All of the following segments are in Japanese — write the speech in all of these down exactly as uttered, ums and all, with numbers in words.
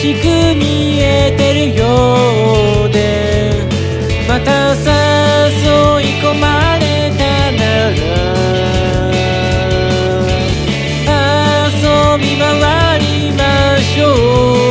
しく見えてるようで、また誘い込まれたなら遊び回りましょ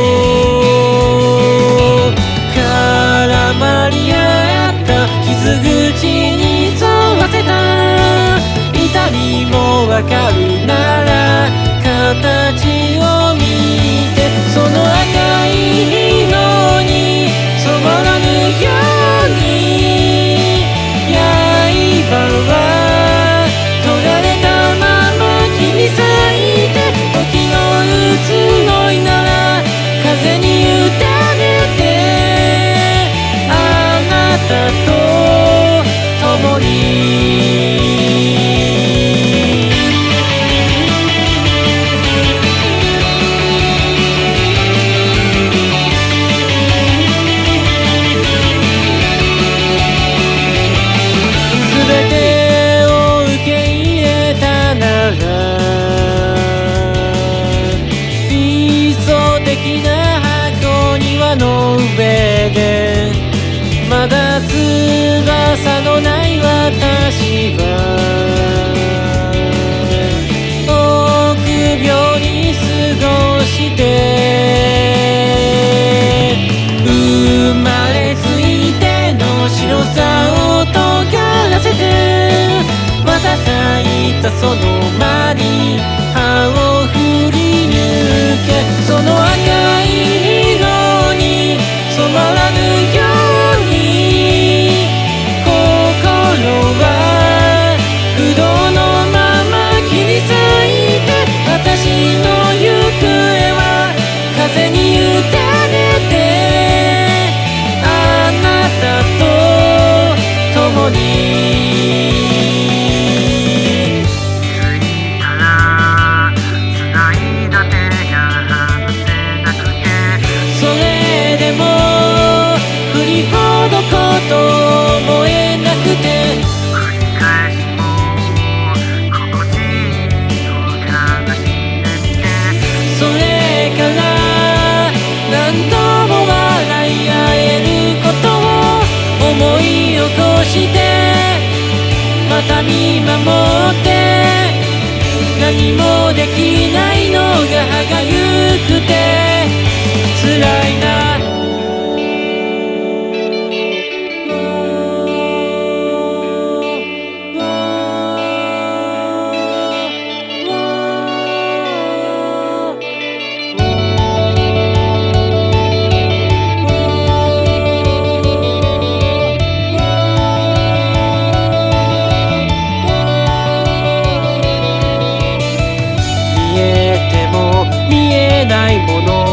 う。絡まり合った傷口に沿わせた痛みもわかるなら形を見て、その赤い色に染まらぬように刃は取られたまま切り裂いて、時の移ろいなら風に委ねてあなたと共にの上でまだ翼のない私は臆病に過ごして生まれついての白さを尖らせて瞬いたその間に葉を振り抜け、その赤い色染まらぬように心は不動のまま切り裂いて、私の行方は風に委ねてあなたと共にと思えなくて、 繰り返しも心地いいと悲しんでみて、 それから何度も笑い合えることを思い起こして、また見守って何もできないのが歯がゆくて辛いな。見えても見えないもの